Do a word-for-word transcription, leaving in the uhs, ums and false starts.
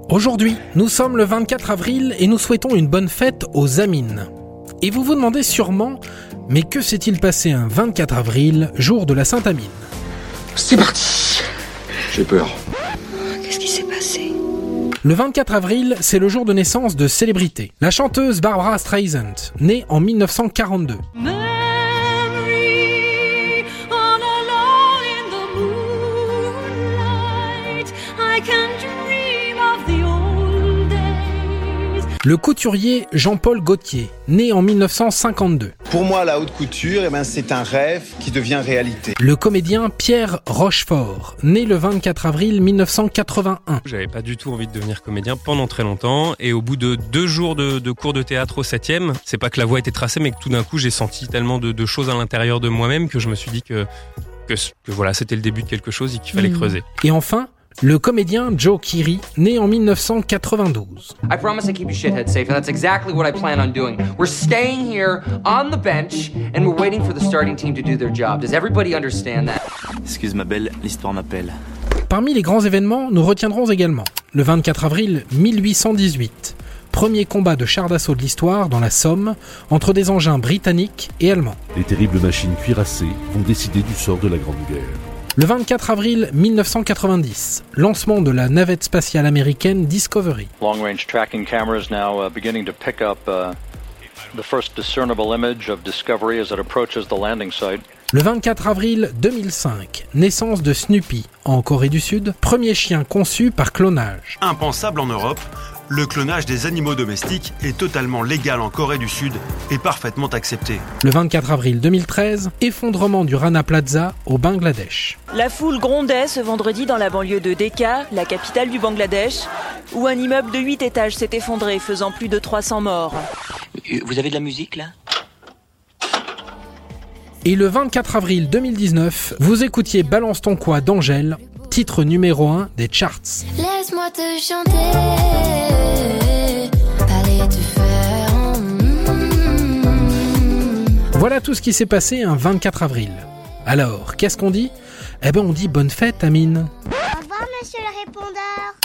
Aujourd'hui, nous sommes le vingt-quatre avril et nous souhaitons une bonne fête aux Amines. Et vous vous demandez sûrement, mais que s'est-il passé un vingt-quatre avril, jour de la Sainte-Amine ? C'est parti. J'ai peur. Qu'est-ce qui s'est passé ? Le vingt-quatre avril, c'est le jour de naissance de célébrité. La chanteuse Barbra Streisand, née en dix-neuf cent quarante-deux. Le couturier Jean-Paul Gaultier, né en dix-neuf cent cinquante-deux. Pour moi, la haute couture, eh ben, c'est un rêve qui devient réalité. Le comédien Pierre Rochefort, né le vingt-quatre avril dix-neuf cent quatre-vingt-un. J'avais pas du tout envie de devenir comédien pendant très longtemps, et au bout de deux jours de, de cours de théâtre au septième, c'est pas que la voie était tracée, mais que tout d'un coup j'ai senti tellement de, de choses à l'intérieur de moi-même que je me suis dit que, que, que voilà, c'était le début de quelque chose et qu'il fallait mmh. creuser. Et enfin, le comédien Joe Keery, né en dix-neuf cent quatre-vingt-douze. I promise I keep you shithead safe, and that's exactly what I plan on doing. We're staying here on the bench, and we're waiting for the starting team to do their job. Does everybody understand that? Excuse ma belle, l'histoire m'appelle. Parmi les grands événements, nous retiendrons également le vingt-quatre avril mille huit cent dix-huit, premier combat de chars d'assaut de l'histoire dans la Somme entre des engins britanniques et allemands. Les terribles machines cuirassées vont décider du sort de la Grande Guerre. Le vingt-quatre avril mille neuf cent quatre-vingt-dix, lancement de la navette spatiale américaine Discovery. Long-range tracking cameras now uh, beginning to pick up uh, the first discernible image of Discovery as it approaches the landing site. Le vingt-quatre avril deux mille cinq, naissance de Snoopy en Corée du Sud, premier chien conçu par clonage. Impensable en Europe, le clonage des animaux domestiques est totalement légal en Corée du Sud et parfaitement accepté. Le vingt-quatre avril deux mille treize, effondrement du Rana Plaza au Bangladesh. La foule grondait ce vendredi dans la banlieue de Dhaka, la capitale du Bangladesh, où un immeuble de huit étages s'est effondré, faisant plus de trois cents morts. Vous avez de la musique là ? Et le vingt-quatre avril deux mille dix-neuf, vous écoutiez Balance ton quoi d'Angèle, titre numéro un des charts. Laisse-moi te chanter, parler te faire. Voilà tout ce qui s'est passé un vingt-quatre avril. Alors, qu'est-ce qu'on dit ? Eh ben on dit bonne fête, Amine. Au revoir, monsieur le répondeur.